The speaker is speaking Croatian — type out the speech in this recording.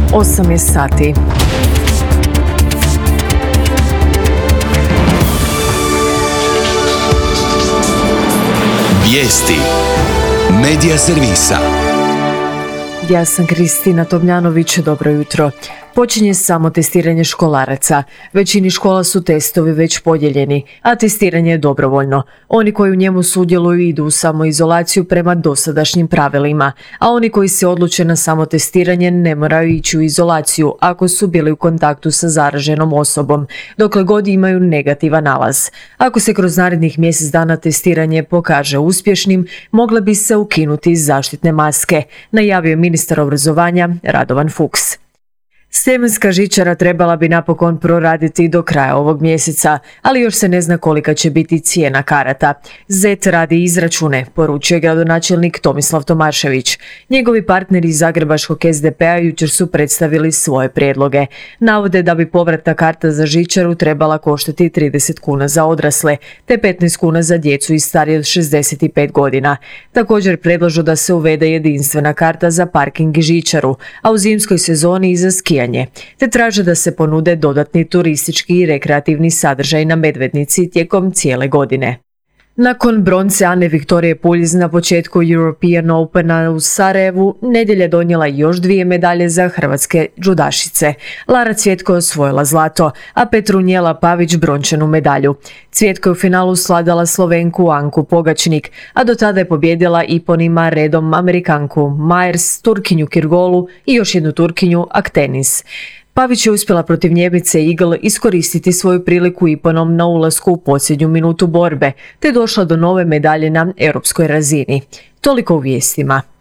8 je sati. Vijesti Medija servisa. Ja sam Kristina Tomljanović, dobro jutro. Počinje samo testiranje školaraca. Većini škola su testovi već podijeljeni, a testiranje je dobrovoljno. Oni koji u njemu sudjeluju idu u samoizolaciju prema dosadašnjim pravilima, a oni koji se odluče na samotestiranje ne moraju ići u izolaciju ako su bili u kontaktu sa zaraženom osobom, dokle god imaju negativan nalaz. Ako se kroz narednih mjesec dana testiranje pokaže uspješnim, mogle bi se ukinuti zaštitne maske, najavio je ministar obrazovanja Radovan Fuchs. Sljemenska žičara trebala bi napokon proraditi do kraja ovog mjeseca, ali još se ne zna kolika će biti cijena karata. ZET radi izračune, poručuje gradonačelnik Tomislav Tomašević. Njegovi partneri iz zagrebačkog SDP-a jučer su predstavili svoje prijedloge. Navode da bi povratna karta za žičaru trebala koštati 30 kuna za odrasle, te 15 kuna za djecu i starije od 65 godina. Također predlažu da se uvede jedinstvena karta za parking i žičaru, a u zimskoj sezoni i za skijanje, te traže da se ponude dodatni turistički i rekreativni sadržaj na Medvednici tijekom cijele godine. Nakon bronce Ane Viktorije Puljiz na početku European Opena u Sarajevu, nedjelja donijela još 2 medalje za hrvatske džudašice. Lara Cvjetko je osvojila zlato, a Petrunjela Pavić brončanu medalju. Cvjetko je u finalu sladala Slovenku Anku Pogačnik, a do tada je pobjedila Iponima redom Amerikanku Myers, Turkinju Kirgolu i još jednu Turkinju Aktenis. Pavić je uspjela protiv Njemice Eagle iskoristiti svoju priliku Iponom na ulasku u posljednju minutu borbe, te došla do nove medalje na europskoj razini. Toliko u vijestima.